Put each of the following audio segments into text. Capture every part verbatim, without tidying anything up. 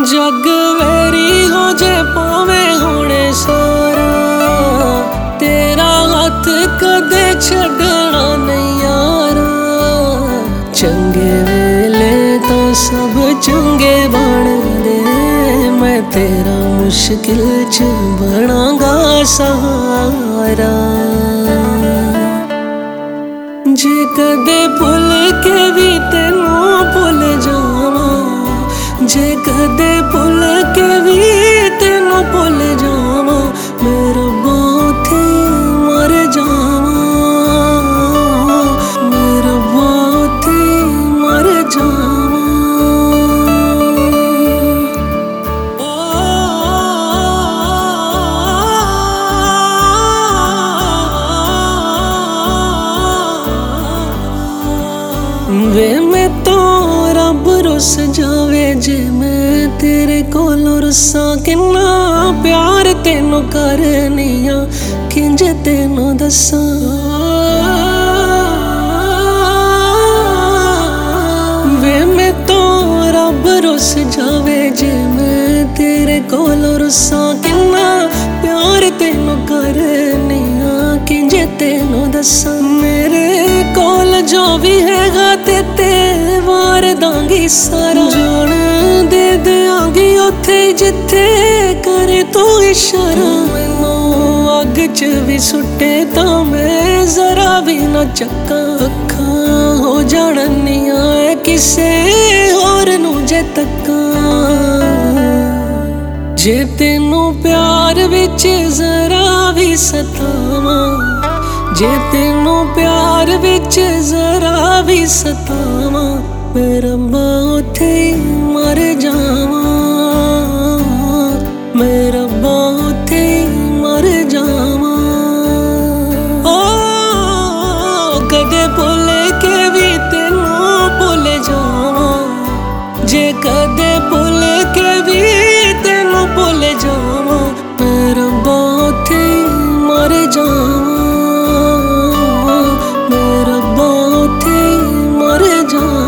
जग vary हो जे पावे होने सारा, तेरा हाथ कदे छड़ना नहीं यारा। चंगे वेले तो सब चंगे बनदे, मैं तेरा मुश्किल च बनांगा सहारा। जे कदे भुल के भी तेनू भुल जावा, जे कदे भुल के भी तेनू भुल जावा, मेरा बाथे मर जावा, मेरा बाथे मर जावा। वे मैं तो रब रुस जावे जे मैं तेरे कोलों रुसा। किन्ना प्यार तेनू करनिया किंज तेनू दसा। वे मैं तो रब रुस जावे जे मैं तेरे कोलों रुसा। किन्ना प्यार तेनू करनिया किंज तेनू दसा। मेरे कोल जो भी हैगा ते ते वार दांगी सारा। जान दे देंगी उथे जिथे करे तू इशारा। मैनू अग च भी सुटे तां मैं जरा भी ना चक्का। अखां हो जाणनिया किसे होर नू जे तक्का। जे तेनू प्यार विच जरा भी सतावां, जे तेनू प्यार विच जरा भी सतावां, मेरा बाथे मर जावा, मेरा बाथे मर जावा। ओ कदे भुल के भी तेनू भुल जावा, जे कदे भुल के भी तेनू भुल जावा, मेरा बाथे मर जावा, मेरा बाथे मर जावा।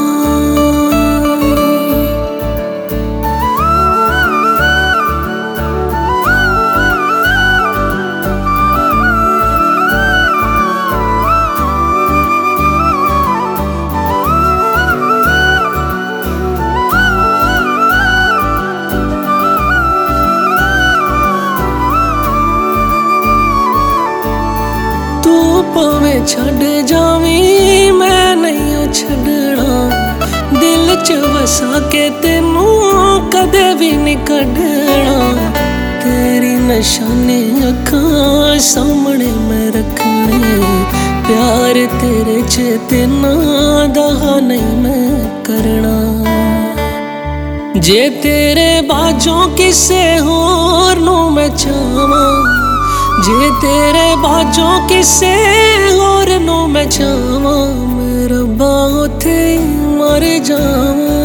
तू भावें छड़ जावी मैं नहीं छड़ना। दिल च वसा के तेनू कदे भी नहीं कढना। तेरी निशानी अखां सामने मैं रखनी। प्यार तेरे च तेना दा नहीं मैं करना। जे तेरे बाजों किसे होर नू मैं चावां, जे तेरे बाजों किसे होर नू मैं चावां, मेरा बाथे मर जावा,